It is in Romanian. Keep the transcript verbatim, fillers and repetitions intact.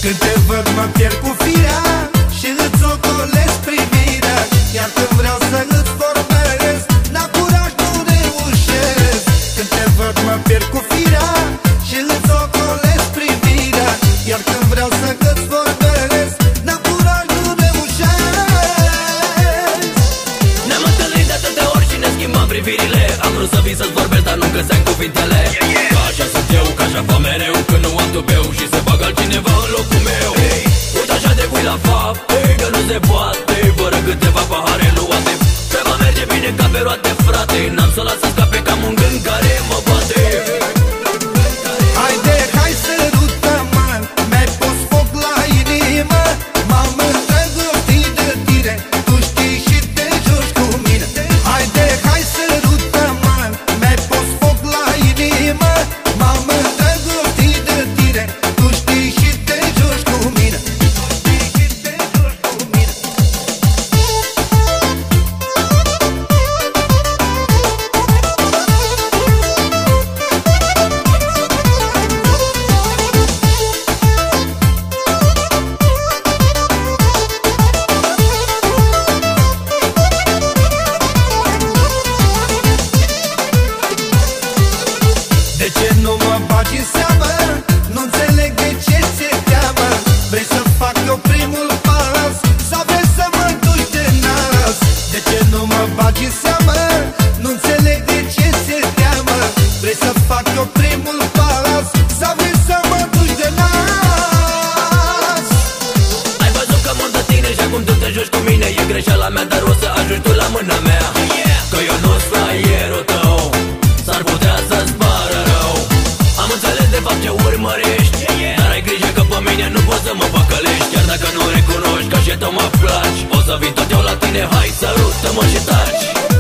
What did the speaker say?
Când te văd mă pierd cu firea și îți ocolesc privirea. Iar când vreau să îți vorbesc, n-am curaj, nu reușesc. Când te văd mă pierd cu firea și îți ocolesc privirea. Iar când vreau să îți vorbesc, n-am curaj, nu reușesc. Ne-am întâlnit de atâtea ori și ne schimbam privirile. Am vrut să vin să-ți vorbesc, dar nu găseam cuvintele. Că așa sunt eu, că așa fac mereu, când nu am tubeu și se bagă altcineva în locul meu. Hey, uite așa de pui la fapt, hey, că nu se poate fără câteva pahare luate. Treaba merge bine ca pe roate, frate. N-am să las să scape ca un gând care mă bate. Haide, hai sărută-mă, mi-ai pus foc la inimă. M-am îndrăgostit de tine, tu știi și te joci cu mine. Haide, hai sărută-mă, mi-ai pus foc la inimă. M-am îndrăgostit de tine, tu știi și te joci cu mine. De ce nu mă bagi în seamă? Nu înțeleg de ce ți-e teamă. Vrei să fac eu primul pas sau vrei să mă duci de nas? De ce nu mă bagi în seamă? Nu înțeleg de ce ți-e teamă. Vrei să fac eu primul pas sau vrei să mă duci de nas? Ai văzut că mor de tine și acum tu te joci cu mine. E greșeala mea, dar o să ajungi tu la mâna mea. Că eu nu-s fraierul tău, s-ar putea să-ți pară rău. Am înțeles de fapt ce urmărești, dar ai grijă că pe mine nu poți să mă păcălești. Chiar dacă nu recunoști că și tău mă placi, o să vin tot eu la tine, hai sărută-mă și taci.